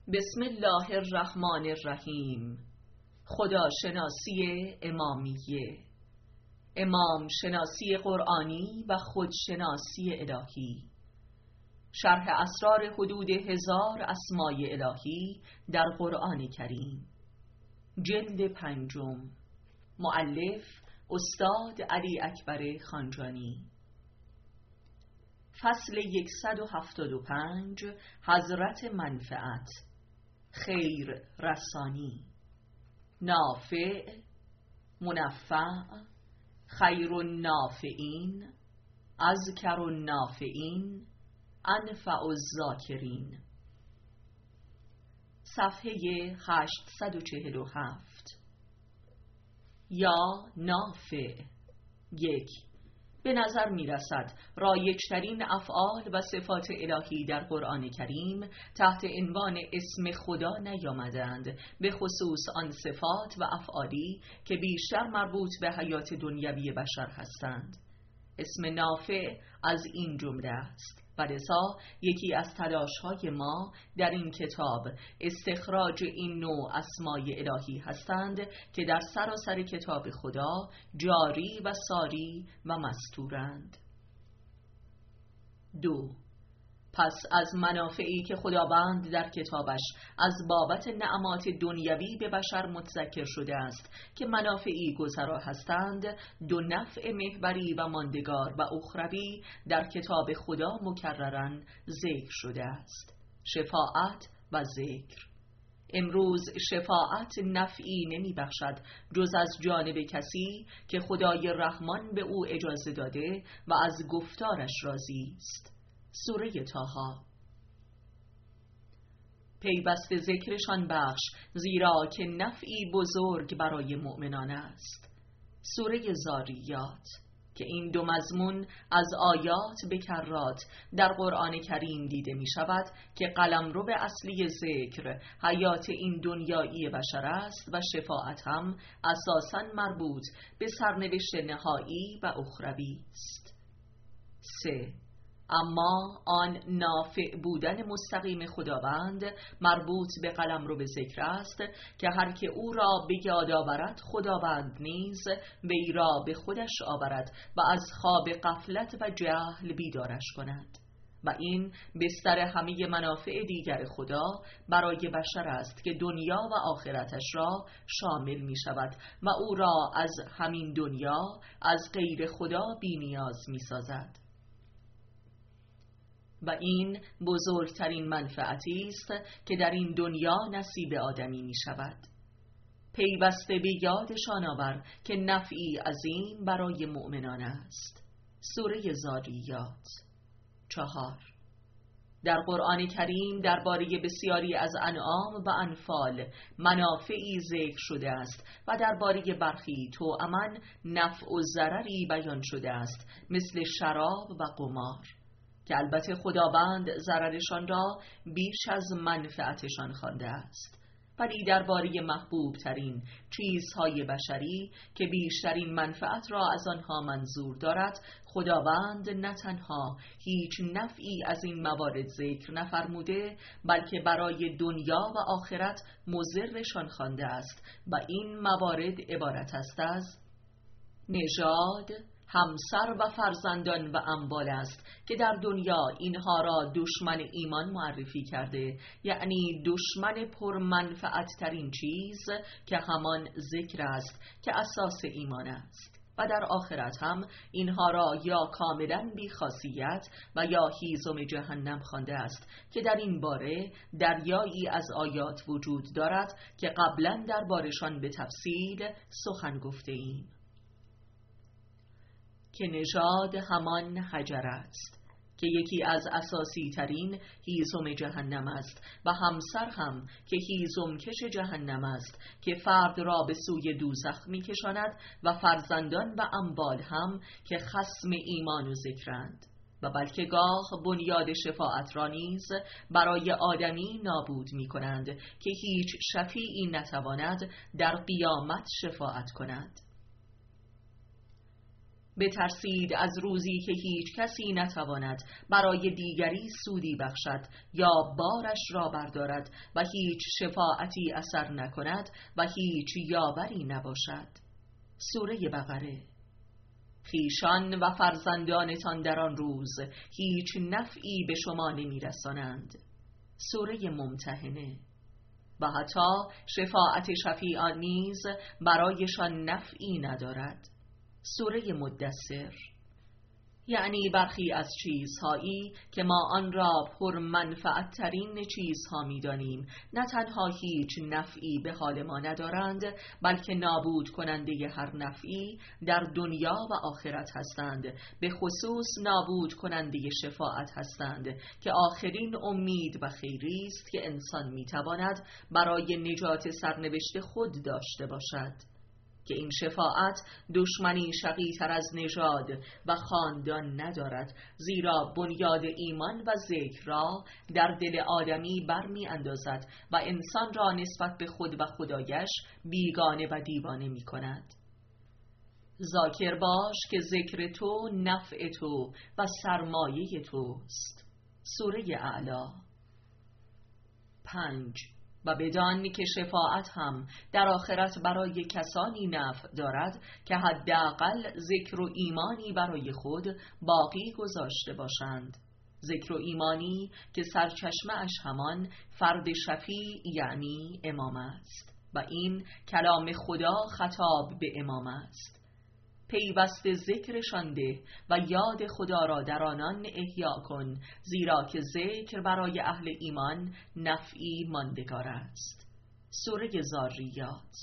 بسم الله الرحمن الرحیم. خداشناسی امامیه، امام شناسی قرآنی و خودشناسی الهی. شرح اسرار حدود 1000 اسمای الهی در قرآن کریم، جلد 5. مؤلف استاد علی اکبر خانجانی. فصل 175. حضرت منفعت، خیر رسانی. نافع، منفع، خیر النافعین، اذکر النافعین، انفع الذاکرین. صفحه 847. یا نافع. 1. به نظر می رسد رایج‌ترین افعال و صفات الهی در قرآن کریم تحت عنوان اسم خدا نیامدند، به خصوص آن صفات و افعالی که بیشتر مربوط به حیات دنیوی بشر هستند. اسم نافع از این جمله است و لذا یکی از تلاش‌های ما در این کتاب استخراج این نوع اسمای الهی هستند که در سراسر کتاب خدا جاری و ساری و مستورند. 2. پس از منافعی که خداوند در کتابش از بابت نعمات دنیوی به بشر متذکر شده است که منافعی گذرا هستند، 2 نفع محوری و ماندگار و اخروی در کتاب خدا مکرراً ذکر شده است: شفاعت و ذکر. امروز شفاعت نفعی نمی بخشد جز از جانب کسی که خدای رحمان به او اجازه داده و از گفتارش راضی است. سوره طه. پیوسته ذکرشان بخش، زیرا که نفعی بزرگ برای مؤمنان است. سوره زاریات که این 2 مضمون از آیات به کرات در قرآن کریم دیده می شود که قلمرو اصلی ذکر حیات این دنیایی بشر است و شفاعت هم اساساً مربوط به سرنوشت نهایی و اخروی است. 3. اما آن نافع بودن مستقیم خداوند مربوط به قلمرو ذکر است که هر که او را به یاد آورد، خداوند نیز وی را به خودش آورد و از خواب غفلت و جهل بیدارش کند. و این بستر همه منافع دیگر خدا برای بشر است که دنیا و آخرتش را شامل می شود و او را از همین دنیا از غیر خدا بی نیاز می سازد. و این بزرگترین منفعتی است که در این دنیا نصیب آدمی می شود. پیوسته به یادشان آور که نفعی عظیم برای مؤمنان است. سوره زاریات. 4. در قرآن کریم درباره بسیاری از انعام و انفال منافعی ذکر شده است و درباره برخی توأماً نفع و ضرری بیان شده است، مثل شراب و قمار، که البته خداوند ضررشان را بیش از منفعتشان خوانده است. ولی درباره محبوب ترین چیزهای بشری که بیشترین منفعت را از آنها منظور دارد، خداوند نه تنها هیچ نفعی از این موارد ذکر نفرموده، بلکه برای دنیا و آخرت مضرشان خوانده است و این موارد عبارت است از نژاد، همسر و فرزندان و اموال است که در دنیا اینها را دشمن ایمان معرفی کرده، یعنی دشمن پرمنفعت ترین چیز که همان ذکر است که اساس ایمان است، و در آخرت هم اینها را یا کاملا بی‌خاصیت و یا هیزم جهنم خوانده است که در این باره دریایی از آیات وجود دارد که قبلا دربارشان به تفصیل سخن گفته ایم. که نژاد همان حجر است که یکی از اساسی ترین هیزم جهنم است و همسر هم که هیزم کش جهنم است که فرد را به سوی دوزخ می کشاند و فرزندان و اموال هم که خصم ایمان و ذکرند و بلکه گاه بنیاد شفاعت را نیز برای آدمی نابود می کنند که هیچ شفیعی نتواند در قیامت شفاعت کند. بترسید از روزی که هیچ کسی نتواند برای دیگری سودی بخشد یا بارش را بردارد و هیچ شفاعتی اثر نکند و هیچ یاوری نباشد. سوره بقره. خویشان و فرزندانتان در آن روز هیچ نفعی به شما نمی‌رسانند. سوره ممتحنه. و حتی شفاعت شفیعان نیز برایشان نفعی ندارد. سوره مدثر. یعنی برخی از چیزهایی که ما آن را پر منفعت ترین چیزها می دانیم نه تنها هیچ نفعی به حال ما ندارند، بلکه نابود کننده هر نفعی در دنیا و آخرت هستند، به خصوص نابود کننده شفاعت هستند که آخرین امید و خیری است که انسان می تواند برای نجات سرنوشت خود داشته باشد، که این شفاعت دشمنی شقی‌تر از نژاد و خاندان ندارد، زیرا بنیاد ایمان و ذکر را در دل آدمی برمی اندازد و انسان را نسبت به خود و خدایش بیگانه و دیوانه می کند. ذاکر باش که ذکر تو نفع تو و سرمایه توست. سوره اعلی. 5. و بدان که شفاعت هم در آخرت برای کسانی نفع دارد که حداقل ذکر و ایمانی برای خود باقی گذاشته باشند. ذکر و ایمانی که سرچشمه اش همان فرد شفیع یعنی امام است و این کلام خدا خطاب به امام است. پیوسته ذکرشان ده و یاد خدا را در آنان احیا کن، زیرا که ذکر برای اهل ایمان نفعی ماندگار است. سوره ذاریات.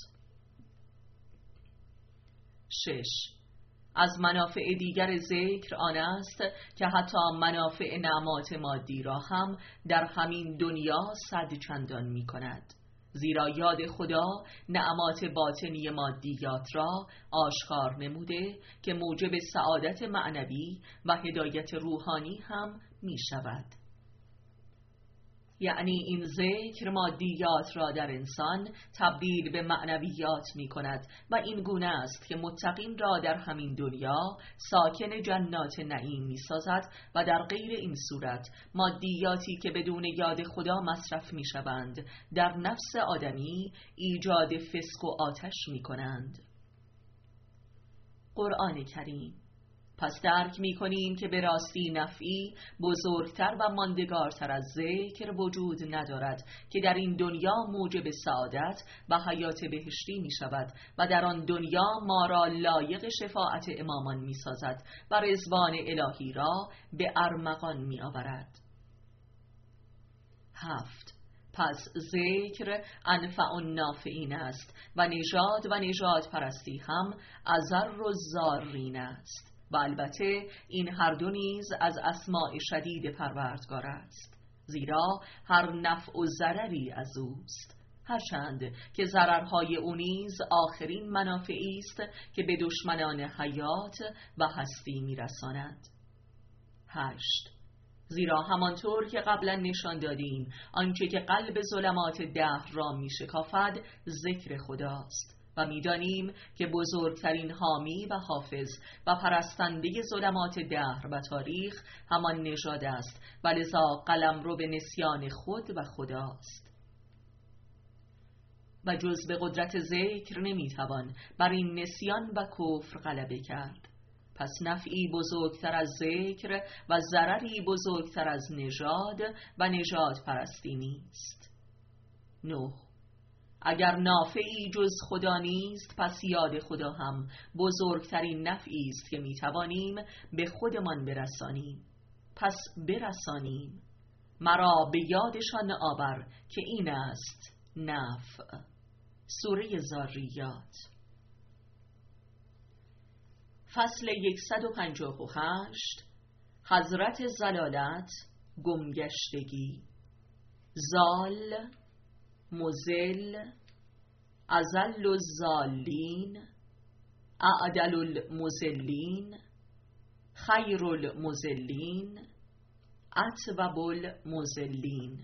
6. از منافع دیگر ذکر آن است که حتی منافع نعمات مادی را هم در همین دنیا صد چندان می کند، زیرا یاد خدا نعمات باطنی مادیات را آشکار نموده که موجب سعادت معنوی و هدایت روحانی هم می شود. یعنی این ذکر مادیات را در انسان تبدیل به معنویات می کند و این گونه است که متقین را در همین دنیا ساکن جنات نعیم می سازد و در غیر این صورت مادیاتی که بدون یاد خدا مصرف می شوند در نفس آدمی ایجاد فسق و آتش می کنند. قرآن کریم. پس درک می کنیم که به راستی نفعی بزرگتر و ماندگارتر از ذکر وجود ندارد که در این دنیا موجب سعادت و حیات بهشتی می شود و در آن دنیا ما را لایق شفاعت امامان می سازد و رضوان الهی را به ارمغان می آورد. 7. پس ذکر انفع النافعین است و نژاد پرستی هم اضر الضارین است و البته این هر دو نیز از اسماء شدید پروردگار است، زیرا هر نفع و ضرری از اوست، هرچند که ضررهای او نیز آخرین منافعی است که به دشمنان حیات و هستی میرساند. 8. زیرا همانطور که قبلا نشان دادیم آنچه که قلب ظلمات دهر را میشکافد ذکر خداست و می‌دانیم که بزرگترین حامی و حافظ و پرستنده ظلمات دهر و تاریخ همان نژاد است و لذا قلمرو به نسیان خود و خداست و جز به قدرت ذکر نمیتوان بر این نسیان و کفر غلبه کرد. پس نفعی بزرگتر از ذکر و ضرری بزرگتر از نژاد و نژاد پرستی نیست. 9. اگر نافعی جز خدا نیست، پس یاد خدا هم بزرگترین نفعی است که میتوانیم به خودمان برسانیم. پس برسانیم. مرا به یادشان آور که این است نفع. سوره ذاریات. فصل 158. حضرت زلالت، گمگشتگی. زال، مزل، اذل الضالین، اعدل المزلین، خیر المزلین، اطوب المزلین.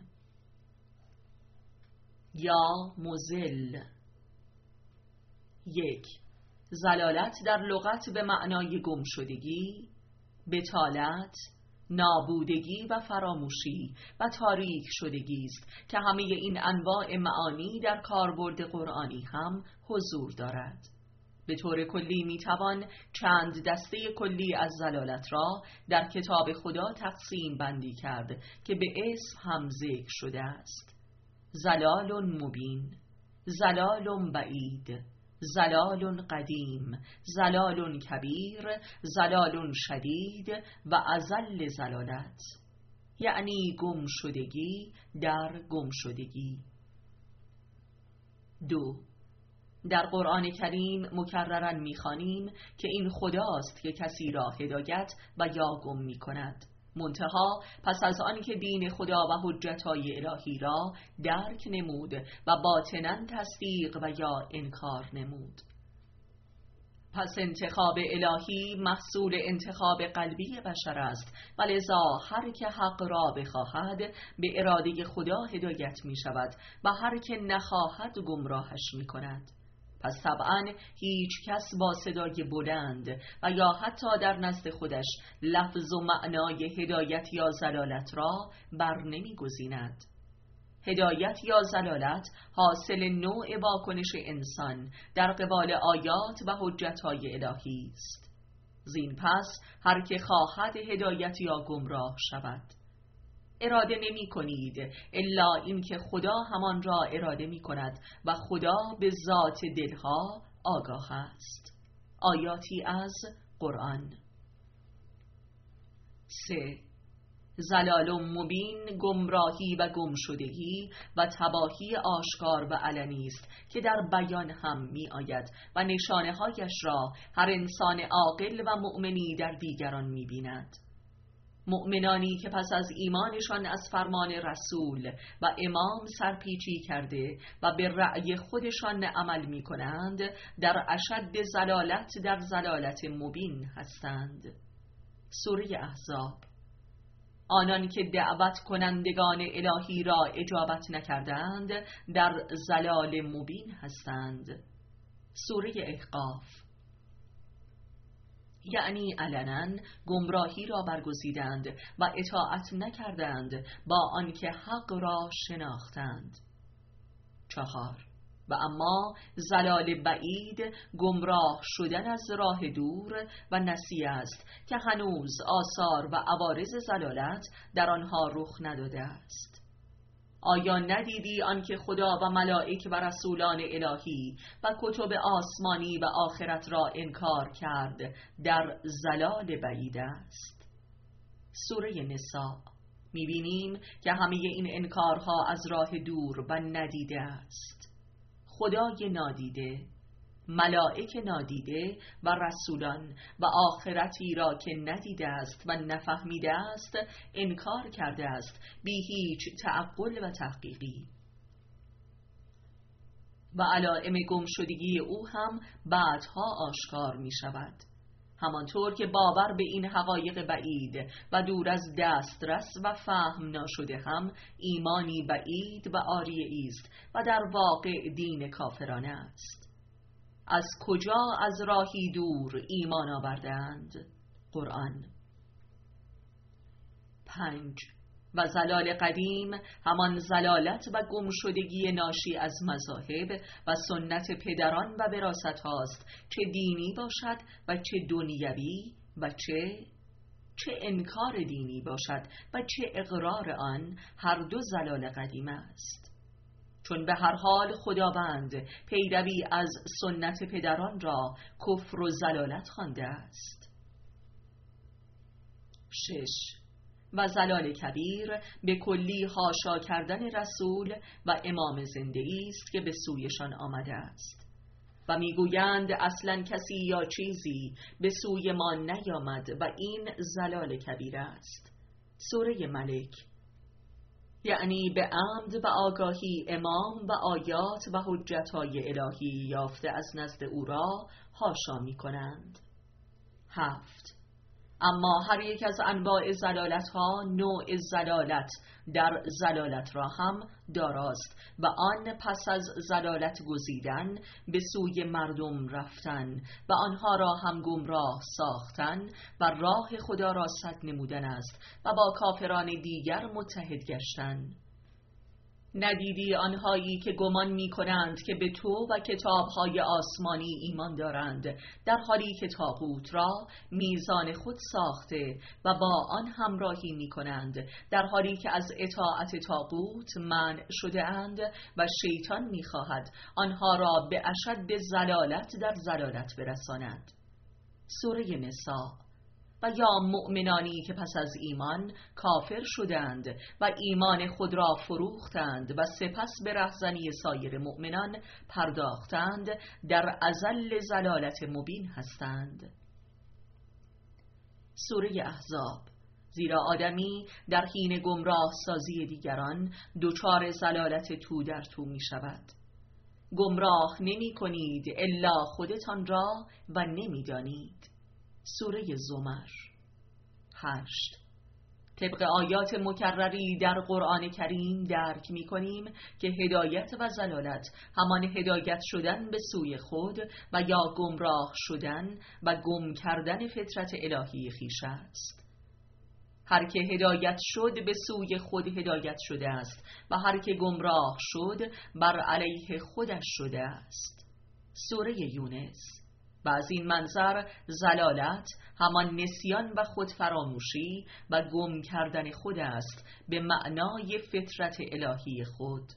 یا مزل. 1. زلالت در لغت به معنای گم شدگی، بطالت، نابودگی و فراموشی و تاریک شدگی است که همه این انواع معانی در کاربرد قرآنی هم حضور دارد. به طور کلی میتوان چند دسته کلی از زلالت را در کتاب خدا تقسیم بندی کرد که به اسم هم ذکر شده است: زلال مبین، زلال بعید، زلال قدیم، زلال کبیر، زلال شدید و ازل زلالت، یعنی گم شدگی در گم شدگی. 2. در قرآن کریم مکرراً می‌خوانیم که این خداست که کسی را هدایت و یا گم می‌کند. منتها پس از آن که دین خدا و حجت‌های الهی را درک نمود و باطناً تصدیق و یا انکار نمود. پس انتخاب الهی محصول انتخاب قلبی بشر است و لذا هر که حق را بخواهد به اراده خدا هدایت می شود و هر که نخواهد گمراهش می کند. پس طبعاً هیچ کس با صدای بلند و یا حتی در نزد خودش لفظ و معنای هدایت یا زلالت را بر نمی گزیند. هدایت یا زلالت حاصل نوع واکنش انسان در قبال آیات و حجت‌های الهی است. زین پس هر که خواهد هدایت یا گمراه شود. اراده نمی کنید الا اینکه خدا همان را اراده می کند و خدا به ذات دلها آگاه است. آیاتی از قرآن. 3. زلال مبین گمراهی و گمشدگی و تباهی آشکار و علنی است که در بیان هم می آید و نشانه هایش را هر انسان عاقل و مؤمنی در دیگران می بیند. مؤمنانی که پس از ایمانشان از فرمان رسول و امام سرپیچی کرده و به رأی خودشان عمل می کنند در اشد زلالت در زلالت مبین هستند. سوره احزاب. آنان که دعوت کنندگان الهی را اجابت نکردند در زلال مبین هستند. سوره احقاف. یعنی علنا گمراهی را برگزیدند و اطاعت نکردند با آنکه حق را شناختند. 4. و اما زلال بعید گمراه شدن از راه دور و نسیه است که هنوز آثار و عوارض زلالت در آنها رخ نداده است. آیا ندیدی آنکه خدا و ملائک و رسولان الهی و کتب آسمانی و آخرت را انکار کرد در زلال بعید است؟ سوره نساء. می‌بینیم که همه این انکارها از راه دور و ندیده است. خدای نادیده، ملائک نادیده و رسولان و آخرتی را که ندیده است و نفهمیده است انکار کرده است بی هیچ تعقل و تحقیقی. و علائم گمشدگی او هم بعدها آشکار می شود. همانطور که باور به این حقایق بعید و دور از دسترس و فهم ناشده هم ایمانی بعید و عاریه است و در واقع دین کافرانه است. از کجا از راهی دور ایمان آوردند؟ قرآن. 5. و زلال قدیم همان زلالت و گمشدگی ناشی از مذاهب و سنت پدران و وراثت هاست، چه دینی باشد و چه دنیوی و چه انکار دینی باشد و چه اقرار آن، هر دو زلال قدیم است. چون به هر حال خداوند پیروی از سنت پدران را کفر و زلالت خوانده است. 6. و زلال کبیر به کلی حاشا کردن رسول و امام زنده است که به سویشان آمده است و میگویند اصلا کسی یا چیزی به سوی ما نیامد و این زلال کبیر است. سوره ملک. یعنی به عمد و آگاهی امام و آیات و حجت‌های الهی یافته از نزد او را حاشا می کنند. 7. اما هر یک از انواع زلالت ها نوع زلالت در زلالت را هم داراست و آن پس از زلالت گزیدن به سوی مردم رفتن و آنها را هم گمراه ساختن و راه خدا را سد نمودن است و با کافران دیگر متحد گشتن. ندیدی آنهایی که گمان می کنند که به تو و کتابهای آسمانی ایمان دارند، در حالی که طاغوت را میزان خود ساخته و با آن همراهی می کنند، در حالی که از اطاعت طاغوت منع شده اند و شیطان می خواهد آنها را به اشد زلالت در زلالت برساند. سوره نساء. و یا مؤمنانی که پس از ایمان کافر شدند و ایمان خود را فروختند و سپس به رهزنی سایر مؤمنان پرداختند، در اذل زلالت مبین هستند. سوره احزاب. زیرا آدمی در حین گمراه سازی دیگران دچار زلالت تو در تو می شود. گمراه نمی کنید الا خودتان را و نمی دانید. سوره زمر. 8. طبق آیات مکرری در قرآن کریم درک می کنیم که هدایت و زلالت همان هدایت شدن به سوی خود و یا گمراه شدن و گم کردن فطرت الهی خویش است. هر که هدایت شد به سوی خود هدایت شده است و هر که گمراه شد بر علیه خودش شده است. سوره یونس. و از این منظر زلالت همان نسیان و خودفراموشی و گم کردن خود است به معنای فطرت الهی خود.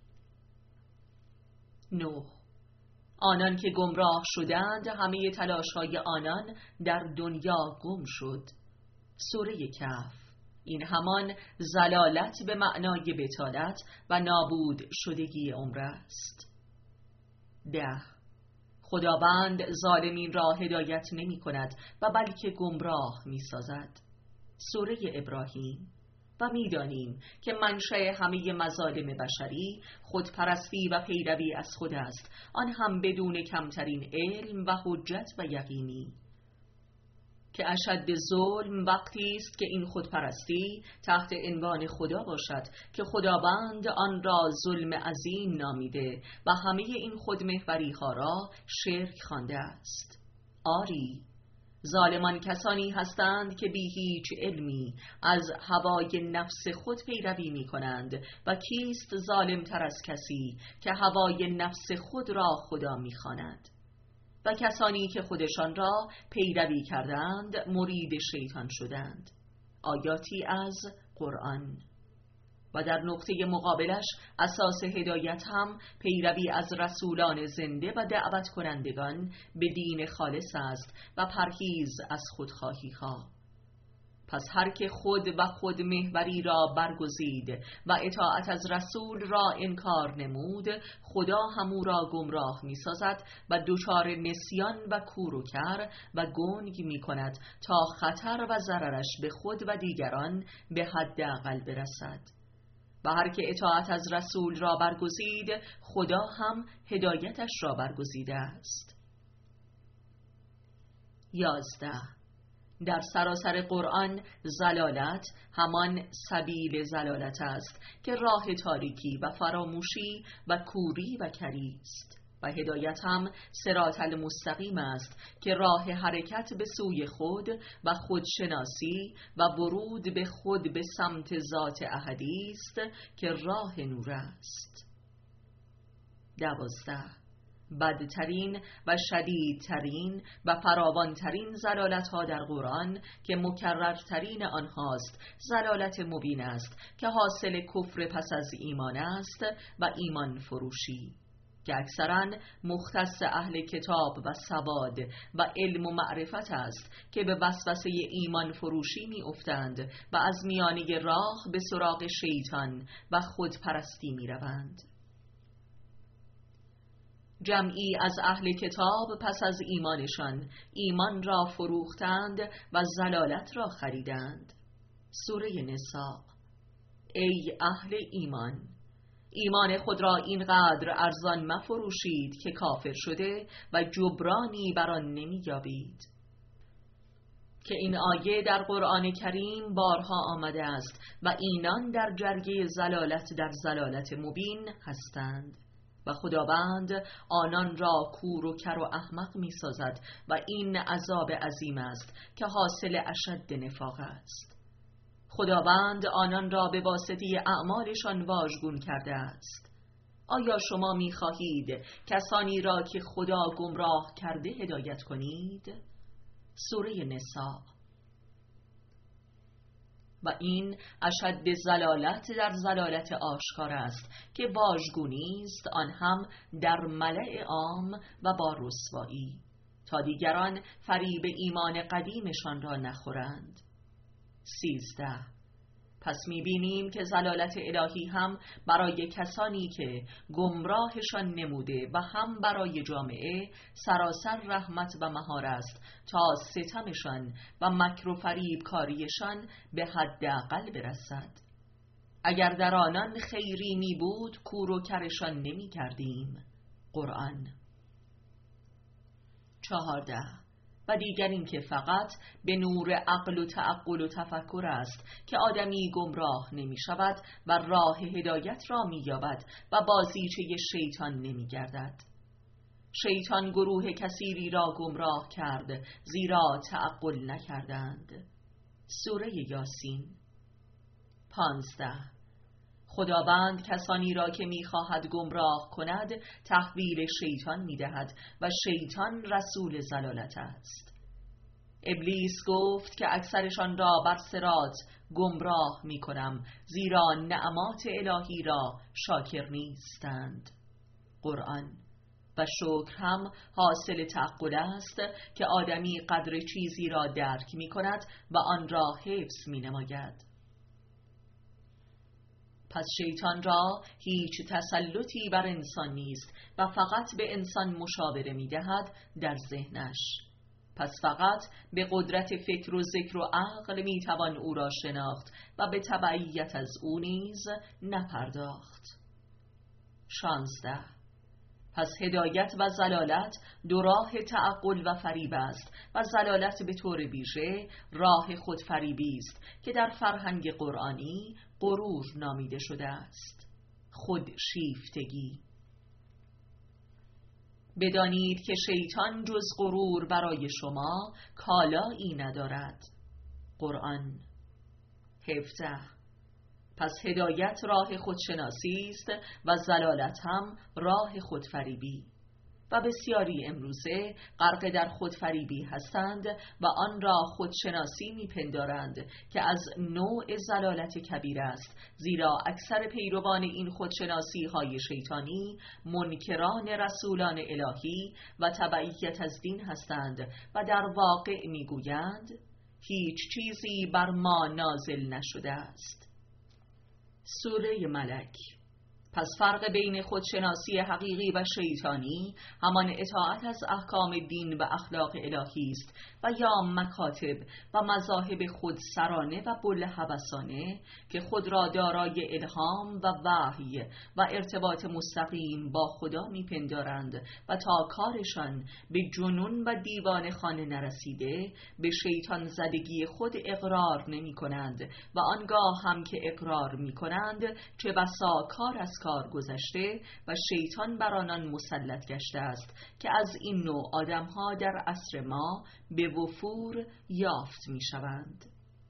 9. آنان که گمراه شدند همه تلاش‌های آنان در دنیا گم شد. سوره کهف. این همان زلالت به معنای بطالت و نابود شدگی عمر است. 10. خداوند ظالمین را هدایت نمی کند و بلکه گمراه می سازد. سوره ابراهیم. و می دانیم که منشأ همه مظالم بشری خودپرستی و پیروی از خود است، آن هم بدون کمترین علم و حجت و یقینی. که اشد ظلم وقتی است که این خودپرستی تحت عنوان خدا باشد که خداوند آن را ظلم عظیم نامیده و همه این خودمحوری ها را شرک خوانده است. آری، ظالمان کسانی هستند که بی هیچ علمی از هوای نفس خود پیروی می کنند و کیست ظالم تر از کسی که هوای نفس خود را خدا می خواند؟ و کسانی که خودشان را پیروی کردند مرید شیطان شدند. آیاتی از قرآن. و در نقطه مقابلش اساس هدایت هم پیروی از رسولان زنده و دعوت کنندگان به دین خالص است و پرهیز از خودخواهی ها. پس هر که خود و خود محوری را برگزید و اطاعت از رسول را انکار نمود، خدا همو را گمراه می سازد و دچار نسیان و کور و کر و گنگ می کند تا خطر و ضررش به خود و دیگران به حداقل برسد. و هر که اطاعت از رسول را برگزید، خدا هم هدایتش را برگزیده است. 11. در سراسر قرآن زلالت همان سبیل زلالت است که راه تاریکی و فراموشی و کوری و کری است، و هدایت هم صراط المستقیم است که راه حرکت به سوی خود و خودشناسی و ورود به خود به سمت ذات احدی است که راه نور است. 12. بدترین و شدیدترین و فراوانترین زلالت‌ها در قرآن که مکررترین آنهاست زلالت مبین است که حاصل کفر پس از ایمان است و ایمان فروشی، که اکثراً مختص اهل کتاب و سواد و علم و معرفت است که به وسوسه ایمان فروشی می افتند و از میانه راه به سراغ شیطان و خودپرستی می روند. جمعی از اهل کتاب پس از ایمانشان ایمان را فروختند و زلالت را خریدند. سوره نساء. ای اهل ایمان، ایمان خود را اینقدر ارزان مفروشید که کافر شده و جبرانی بر آن نمی‌یابید. که این آیه در قرآن کریم بارها آمده است و اینان در جرگه زلالت در زلالت مبین هستند و خداوند آنان را کور و کر و احمق می سازد و این عذاب عظیم است که حاصل اشد نفاق است. خداوند آنان را به واسطه اعمالشان واژگون کرده است. آیا شما می خواهید کسانی را که خدا گمراه کرده هدایت کنید؟ سوره نساء. و این اشد زلالت در زلالت آشکار است که واژگونی است، آن هم در ملأ عام و با رسوایی، تا دیگران فریب ایمان قدیمشان را نخورند. 13. پس می‌بینیم که زلالت الهی هم برای کسانی که گمراهشان نموده و هم برای جامعه سراسر رحمت و مهار است تا ستمشان و مکر و فریب کاریشان به حداقل برسد. اگر در آنان خیری می بود کور و کرشان نمی کردیم. قرآن. 14. و دیگر این که فقط به نور عقل و تعقل و تفکر است که آدمی گمراه نمی شود و راه هدایت را می یابد و بازیچه شیطان نمی گردد. شیطان گروه کثیری را گمراه کرد زیرا تعقل نکردند. سوره یاسین. 15. خداوند کسانی را که می‌خواهد گمراه کند تحویل شیطان می‌دهد و شیطان رسول زلالت است. ابلیس گفت که اکثرشان را بر صراط گمراه می‌کنم زیرا نعمات الهی را شاکر نیستند. قرآن. و شکر هم حاصل تعقل است که آدمی قدر چیزی را درک می‌کند و آن را حفظ می‌نماید. پس شیطان را هیچ تسلطی بر انسان نیست و فقط به انسان مشاوره می دهد در ذهنش. پس فقط به قدرت فکر و ذکر و عقل می توان او را شناخت و به تبعیت از او نیز نپرداخت. 16. پس هدایت و زلالت دو راه تعقل و فریب است و زلالت به طور ویژه راه خودفریبی است که در فرهنگ قرآنی غرور نامیده شده است. خود شیفتگی. بدانید که شیطان جز غرور برای شما کالایی ندارد. قرآن. 17. پس هدایت راه خودشناسی است و زلالت هم راه خودفریبی و بسیاری امروزه غرق در خودفریبی هستند و آن را خودشناسی میپندارند که از نوع زلالت کبیر است، زیرا اکثر پیروان این خودشناسی های شیطانی منکران رسولان الهی و تبعیت از دین هستند و در واقع میگویند هیچ چیزی بر ما نازل نشده است. سوره ملک. پس فرق بین خودشناسی حقیقی و شیطانی همان اطاعت از احکام دین و اخلاق الهی است و یا مکاتب و مذاهب خودسرانه و بوالهوسانه که خود را دارای الهام و وحی و ارتباط مستقیم با خدا میپندارند و تا کارشان به جنون و دیوانه خانه نرسیده به شیطان زدگی خود اقرار نمی کنند و آنگاه هم که اقرار می کنند چه بسا کار از کار گذشته و شیطان بر آنان مسلط گشته است که از این نوع آدم‌ها در عصر ما به وفور یافت می‌شوند.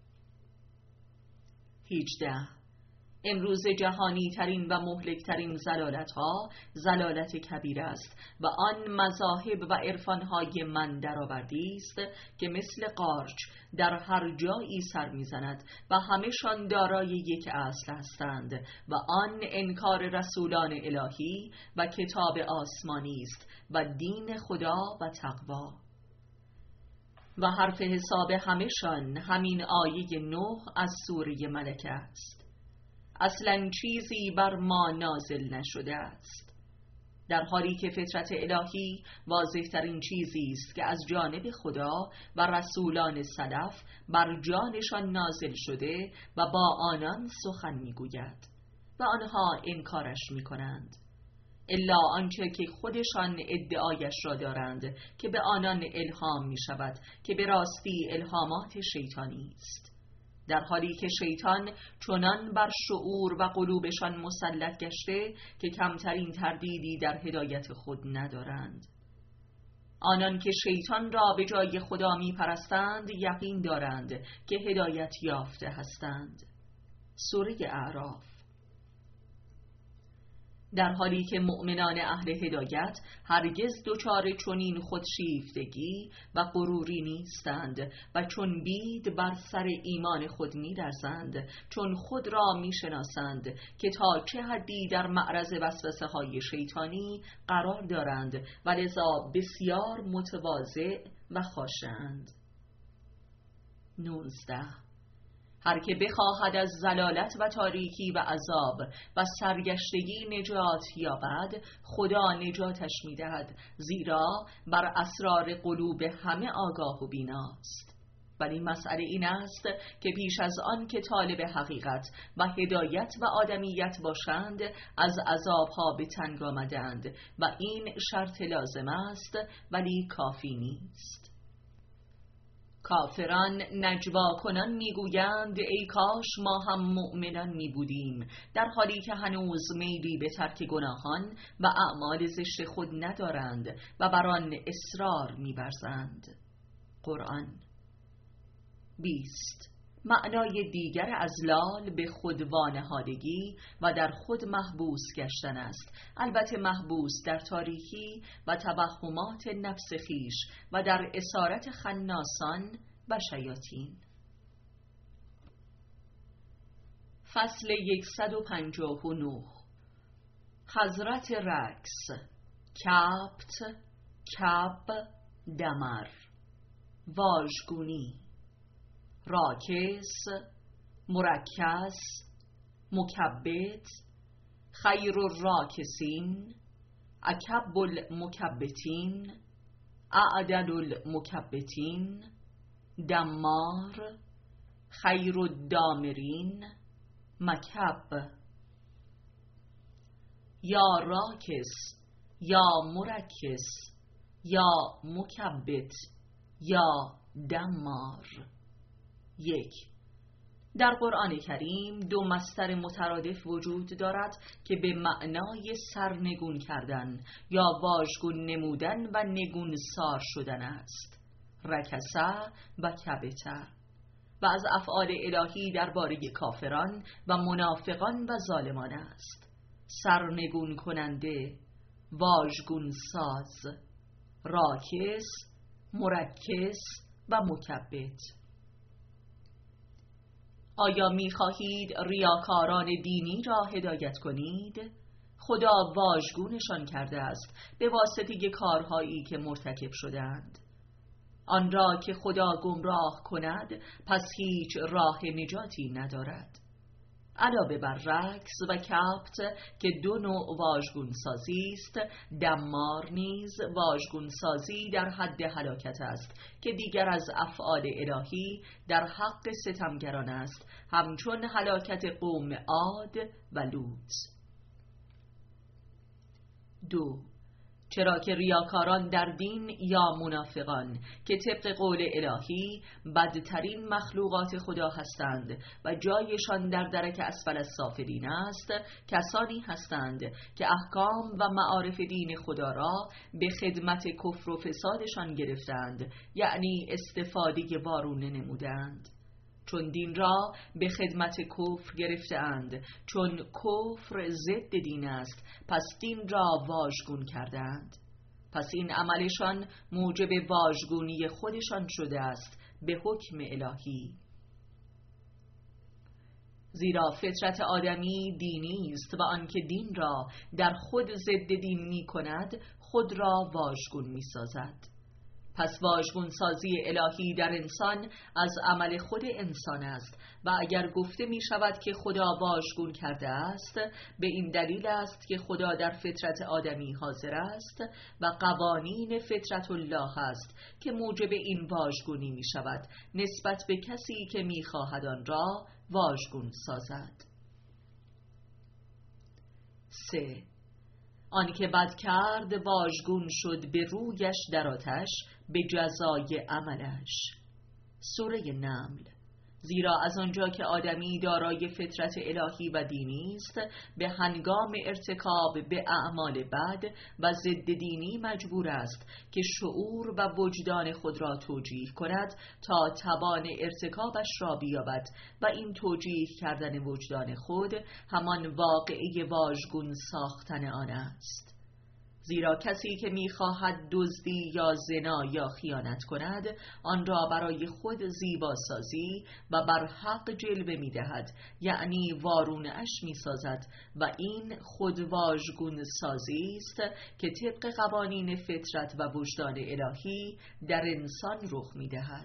18. امروز جهانی ترین و مهلک ترین زلالت ها زلالت کبیر است و آن مذاهب و عرفان های من درآوردی است که مثل قارچ در هر جایی سر میزند و همشان دارای یک اصل هستند و آن انکار رسولان الهی و کتاب آسمانی است و دین خدا و تقوا. و حرف حساب همشان همین آیه 9 از سوره ملک است. اصلا چیزی بر ما نازل نشده است، در حالی که فطرت الهی واضح ترین چیزی است که از جانب خدا و رسولان سلف بر جانشان نازل شده و با آنان سخن میگوید و آنها انکارش میکنند. الا آنچه که خودشان ادعایش را دارند که به آنان الهام می شود که به راستی الهامات شیطانی است، در حالی که شیطان چنان بر شعور و قلوبشان مسلط گشته که کمترین تردیدی در هدایت خود ندارند. آنان که شیطان را به جای خدا می پرستند یقین دارند که هدایت یافته هستند. سوره اعراف. در حالی که مؤمنان اهل هدایت هرگز دچار چنین خودشیفتگی و غروری نیستند و چون بید بر سر ایمان خود می‌لرزند، چون خود را می‌شناسند که تا چه حدی در معرض وسوسه های شیطانی قرار دارند و لذا بسیار متواضع و خاشع‌اند. 19. هر که بخواهد از ضلالت و تاریکی و عذاب و سرگشتگی نجات یابد، خدا نجاتش می‌دهد، زیرا بر اسرار قلوب همه آگاه و بیناست. ولی مسئله این است که پیش از آن که طالب حقیقت و هدایت و آدمیت باشند، از عذابها به تنگ آمدند و این شرط لازم است ولی کافی نیست. کافران نجوا کنان میگویند ای کاش ما هم مؤمنان میبودیم، در حالی که هنوز میلی به ترک گناهان و اعمال زشت خود ندارند و بر آن اصرار می‌ورزند. قرآن. 20. معنای دیگر ازلال به خود وانهادگی و در خود محبوس گشتن است، البته محبوس در تاریکی و توهمات نفس خویش و در اسارت خناسان و شیاطین. فصل 159. حضرت رقص، کبت، کب، دمر، واژگونی، راکس، مرکز، مکبت، خیر الراکسین، اکب المکبتین، اعدل المکبتین، دمار، خیر الدامرین، مکب. یا راکس، یا مرکز، یا مکبت، یا دمار. 1. در قرآن کریم 2 مصدر مترادف وجود دارد که به معنای سرنگون کردن یا واژگون نمودن و نگونسار شدن است، رکسه و کبته، و از افعال الهی درباره کافران و منافقان و ظالمان است: سرنگون کننده، واژگون ساز، راکس، مرکز و مکبت. آیا می‌خواهید ریاکاران دینی را هدایت کنید؟ خدا واژگونشان کرده است به واسطه کارهایی که مرتکب شدند. آن را که خدا گمراه کند پس هیچ راه نجاتی ندارد. علاوه بر رقص و کبت که 2 نوع واژگون سازی است، دمار نیز واژگون سازی در حد هلاکت است که دیگر از افعال الهی در حق ستمگران است، همچون هلاکت قوم عاد و لوط. 2. چرا که ریاکاران در دین یا منافقان که طبق قول الهی بدترین مخلوقات خدا هستند و جایشان در درک اسفل السافلین است، کسانی هستند که احکام و معارف دین خدا را به خدمت کفر و فسادشان گرفتند، یعنی استفاده وارونه نمودند. چون دین را به خدمت کفر گرفتند، چون کفر ضد دین است، پس دین را واژگون کردند. پس این عملشان موجب واژگونی خودشان شده است به حکم الهی. زیرا فطرت آدمی دینی است و آنکه دین را در خود ضد دین می کند، خود را واژگون می سازد. پس واژگون سازی الهی در انسان از عمل خود انسان است و اگر گفته می شود که خدا واژگون کرده است، به این دلیل است که خدا در فطرت آدمی حاضر است و قوانین فطرت الله است که موجب این واژگونی می شود نسبت به کسی که می خواهد آن را واژگون سازد. 3. آنکه بد کرد واژگون شد به رویش در آتش به جزای عملش. سوره نمل. زیرا از آنجا که آدمی دارای فطرت الهی و دینی است، به هنگام ارتکاب به اعمال بد و ضد دینی مجبور است که شعور و وجدان خود را توجیه کند تا توان ارتکابش را بیابد و این توجیه کردن وجدان خود همان واقعه واژگون ساختن آن است. زیرا کسی که می‌خواهد دزدی یا زنا یا خیانت کند، آن را برای خود زیبا سازی و بر حق جلوه می‌دهد، یعنی وارونه‌اش می‌سازد و این خود واژگون سازی است که طبق قوانین فطرت و وجدان الهی در انسان رخ می‌دهد.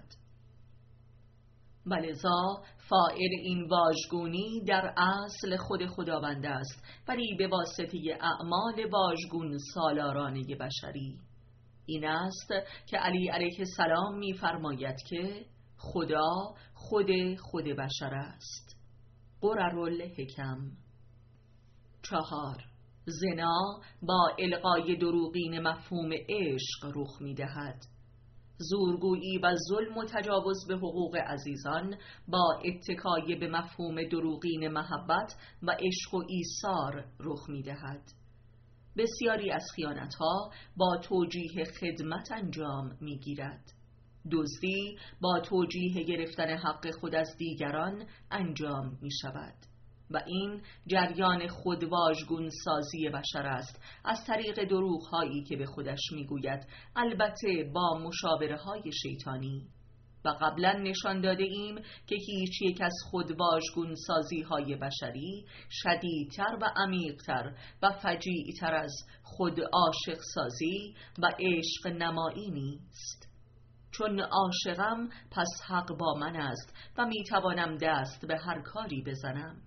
ولذا فاعل این واژگونی در اصل خود خداوند است، ولی به واسطه اعمال واژگون سالارانه بشری. این است که علی علیه السلام می‌فرماید که خدا خود بشر است. قررالحکم. 4. زنا با الغای دروغین مفهوم عشق رخ می‌دهد. زورگویی و ظلم و تجاوز به حقوق عزیزان با اتکای به مفهوم دروغین محبت و عشق و ایثار رخ می‌دهد. بسیاری از خیانت‌ها با توجیه خدمت انجام می‌گیرد. دزدی با توجیه گرفتن حق خود از دیگران انجام می‌شود و این جریان خود واژگون سازی بشر است از طریق دروغ‌هایی که به خودش میگوید، البته با مشاوره شیطانی. و قبلا نشان داده ایم که هیچ یک از خود واژگون سازی‌های بشری شدیدتر و عمیق‌تر و فجیع‌تر از خود عاشق سازی و عشق نمایی نیست. چون عاشقم پس حق با من است و میتوانم دست به هر کاری بزنم.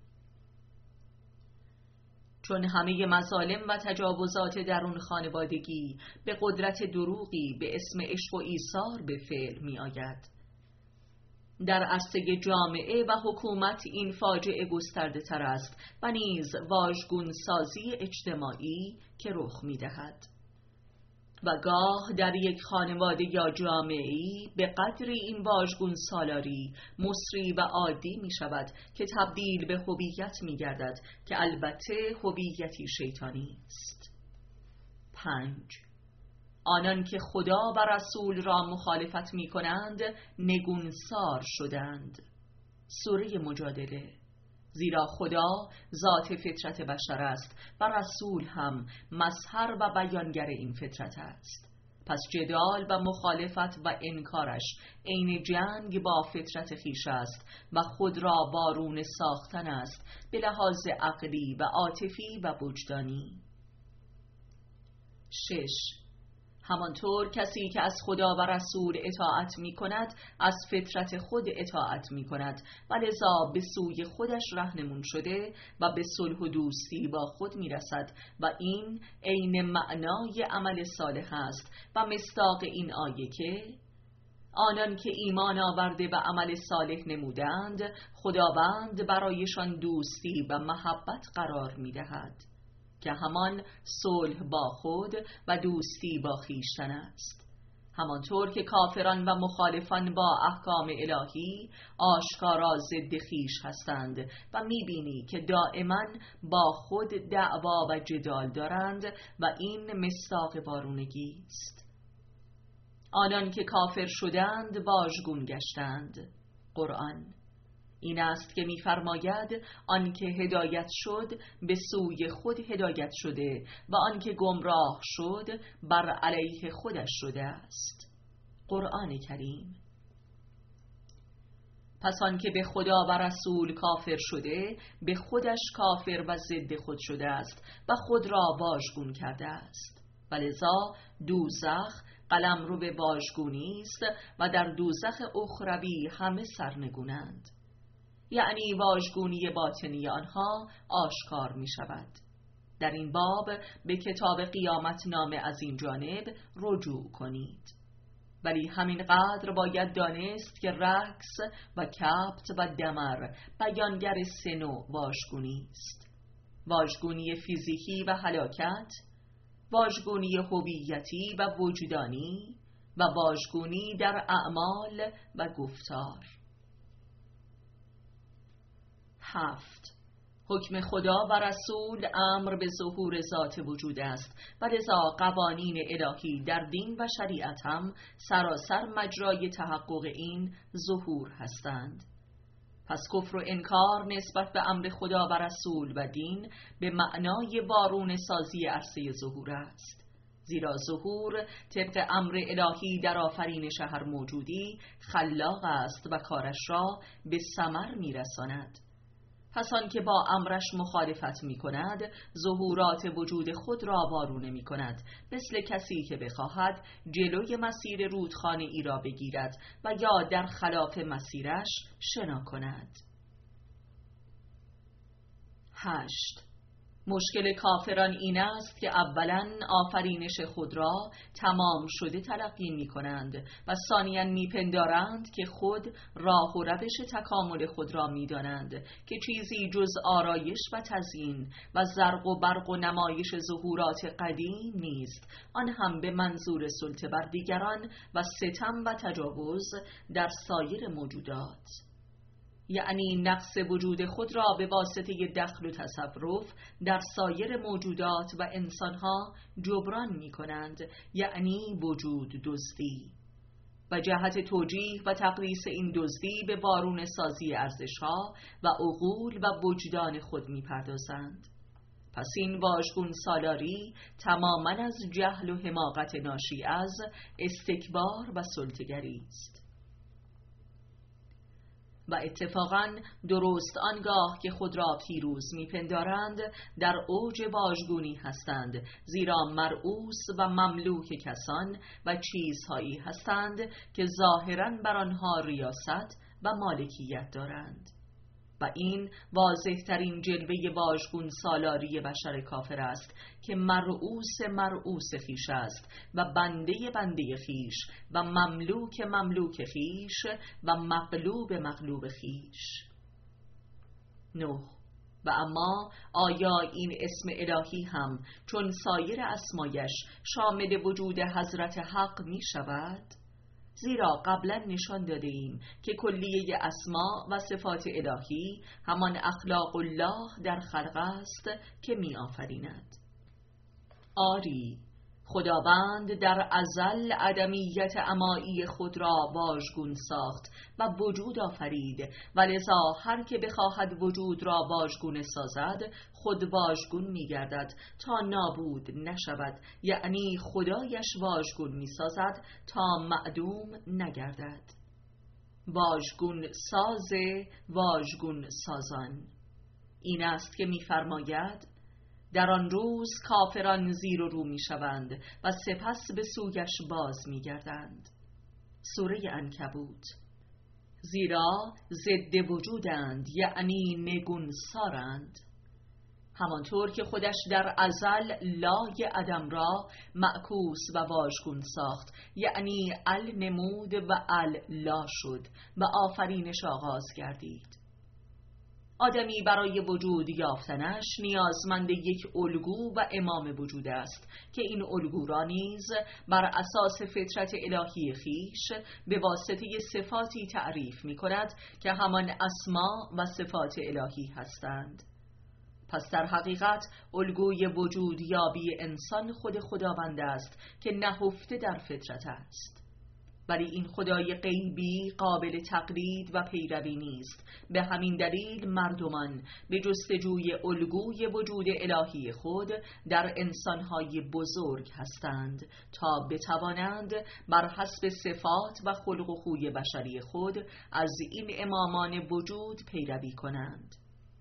چون همه مظالم و تجاوزات درون خانوادگی به قدرت دروغی به اسم عشق و ایثار به فعل می آید. در عرصه جامعه و حکومت این فاجعه گسترده تر است و نیز واژگون سازی اجتماعی که رخ می دهد. و گاه در یک خانواده یا جامعه‌ای به قدری این واژگون سالاری مصری و عادی می شود که تبدیل به هویت می گردد که البته هویتی شیطانی است. 5. آنان که خدا و رسول را مخالفت می کنند نگونسار شدند. سوره مجادله. زیرا خدا ذات فطرت بشر است و رسول هم مظهر و بیانگر این فطرت است. پس جدال و مخالفت و انکارش عین جنگ با فطرت خویش است و خود را وارونه ساختن است به لحاظ عقلی و عاطفی و وجدانی. 6. همانطور کسی که از خدا و رسول اطاعت می کند از فطرت خود اطاعت می کند و لذا به سوی خودش رهنمون شده و به صلح و دوستی با خود می رسد و این عین معنای عمل صالح است و مصداق این آیه که آنان که ایمان آورده و عمل صالح نمودند خداوند برایشان دوستی و محبت قرار می دهد که همان صلح با خود و دوستی با خویشتن است. همانطور که کافران و مخالفان با احکام الهی آشکارا ضد خویش هستند و میبینی که دائما با خود دعوا و جدال دارند و این مصداق وارونگی است. آنان که کافر شدند واژگون گشتند. قرآن این است که می‌فرماید آنکه هدایت شد به سوی خود هدایت شده و آنکه گمراه شد بر علیه خودش شده است. قرآن کریم. پس آنکه به خدا و رسول کافر شده به خودش کافر و ضد خود شده است و خود را واژگون کرده است. ولذا دوزخ قلمرو به واژگونی است و در دوزخ اخروی همه سرنگونند، یعنی واژگونی باطنی آنها آشکار می شود. در این باب به کتاب قیامت نامه از این جانب رجوع کنید. ولی همین قدر باید دانست که رقص و کبت و دمر بیانگر سه نوع واژگونی است: واژگونی فیزیکی و هلاکت، واژگونی هویتی و وجدانی و واژگونی در اعمال و گفتار. 7. حکم خدا و رسول امر به ظهور ذات وجود است و لذا قوانین الهی در دین و شریعت هم سراسر مجرای تحقق این ظهور هستند. پس کفر و انکار نسبت به امر خدا و رسول و دین به معنای وارونه سازی عرصه ظهور است، زیرا ظهور طبق امر الهی در آفرینش هر موجودی خلاق است و کارش را به ثمر می‌رساند. پس آن که با امرش مخالفت می کند ظهورات وجود خود را وارونه می کند، مثل کسی که بخواهد جلوی مسیر رودخانه ای را بگیرد و یا در خلاف مسیرش شنا کند. 8. مشکل کافران این است که اولا آفرینش خود را تمام شده تلقی می کنند و ثانیاً می پندارند که خود راه و روش تکامل خود را می دانند که چیزی جز آرایش و تزیین و زرق و برق و نمایش ظهورات قدیم نیست، آن هم به منظور سلطه بر دیگران و ستم و تجاوز در سایر موجودات. یعنی نقص وجود خود را به واسطه دخل و تصرف در سایر موجودات و انسانها جبران می کنند، یعنی وجود دزدی. و جهت توجیه و تقدیس این دزدی به وارونه سازی ارزشها و عقول و وجدان خود می پردازند. پس این واژگون سالاری تماما از جهل و حماقت ناشی از استکبار و سلطه‌گری است. و اتفاقاً درست آنگاه که خود را پیروز می‌پندارند در اوج واژگونی هستند، زیرا مرئوس و مملوک کسان و چیزهایی هستند که ظاهراً بر آنها ریاست و مالکیت دارند. و این واضح ترین جلوه واژگون سالاری بشر کافر است که مرئوس خیش است و بنده خیش و مملوک خیش و مغلوب خیش. 9. و اما آیا این اسم الهی هم چون سایر اسمایش شامل وجود حضرت حق می شود؟ زیرا قبلا نشان داده ایم که کلیه اسما و صفات الهی همان اخلاق الله در خلق است که می آفریند. آری، خداوند در ازل عدمیت امایی خود را واژگون ساخت و وجود آفرید و لذا هر که بخواهد وجود را واژگون سازد خود واژگون می گردد تا نابود نشود، یعنی خدایش واژگون می سازد تا معدوم نگردد. واژگون سازان این است که می فرماید در آن روز کافران زیر و رو می شوند و سپس به سویش باز می گردند. سوره عنکبوت. زیرا ضد وجودند، یعنی نگونسارند، همانطور که خودش در ازل لای عدم را معکوس و واژگون ساخت، یعنی ال نمود و ال لا شد و آفرینش آغاز گردید. آدمی برای وجود یافتنش نیازمند یک الگو و امام وجود است که این الگو را نیز بر اساس فطرت الهی خیش به واسطه صفاتی تعریف می کند که همان اسما و صفات الهی هستند. پس در حقیقت الگوی وجود یابی انسان خود خداوند است که نهفته در فطرت است. ولی این خدای غیبی قابل تقلید و پیروی نیست. به همین دلیل مردمان به جستجوی الگوی وجود الهی خود در انسانهای بزرگ هستند تا بتوانند بر حسب صفات و خلق و خوی بشری خود از این امامان وجود پیروی کنند.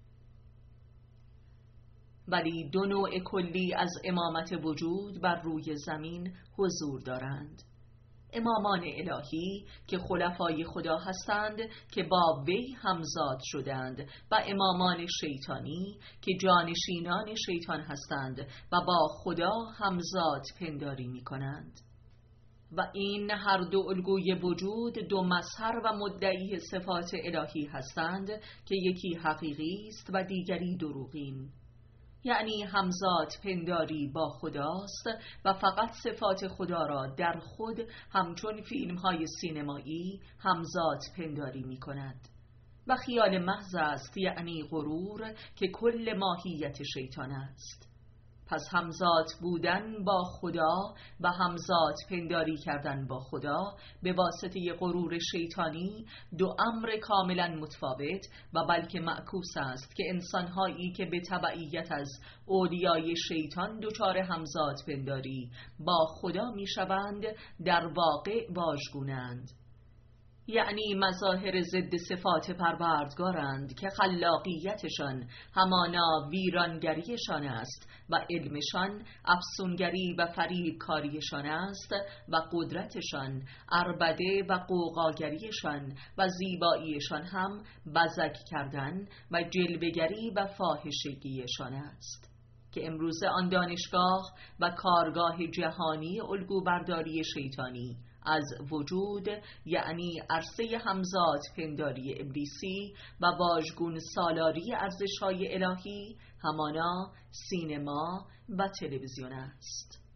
ولی دو نوع کلی از امامت وجود بر روی زمین حضور دارند: امامان الهی که خلفای خدا هستند که با وی همزاد شدند و امامان شیطانی که جانشینان شیطان هستند و با خدا همزاد پنداری می کنند. و این هر دو الگوی وجود دو مظهر و مدعی صفات الهی هستند که یکی حقیقی است و دیگری دروغین. یعنی همزاد پنداری با خداست و فقط صفات خدا را در خود همچون فیلم‌های سینمایی همزاد پنداری می‌کند. و خیال محض است، یعنی غرور که کل ماهیت شیطان است. پس همزاد بودن با خدا و همزاد پنداری کردن با خدا به واسطه غرور شیطانی دو امر کاملا متفاوت و بلکه معکوس است که انسانهایی که به تبعیت از اولیای شیطان دچار همزاد پنداری با خدا می شوند در واقع واژگونند. یعنی مظاهر ضد صفات پروردگارند که خلاقیتشان همانا ویرانگریشان است و علمشان افسونگری و فریبکاریشان است و قدرتشان عربده و قوقاگریشان و زیباییشان هم بزک کردن و جلوه‌گری و فاحشگیشان است که امروزه آن دانشگاه و کارگاه جهانی الگوبرداری شیطانی از وجود، یعنی عرصه همزاد پنداری ابلیسی و واژگون سالاری ارزش‌های الهی همانا سینما و تلویزیون است.